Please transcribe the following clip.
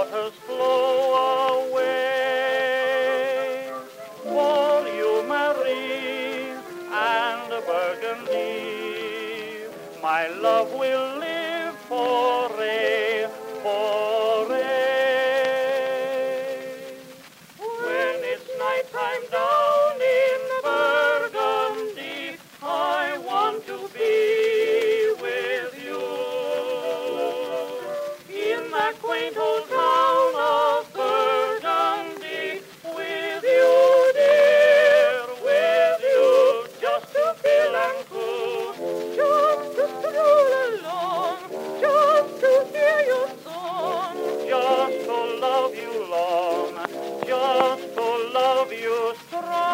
waters flow away for you, Marie, and Burgundy. My love will live forever. When it's nighttime down in Burgundy, I want to be with you. In that quaint old town of Burgundy, with you, dear, with you, just to feel and cool, just to stroll along, just to hear your song, just to love you long, just to love you strong.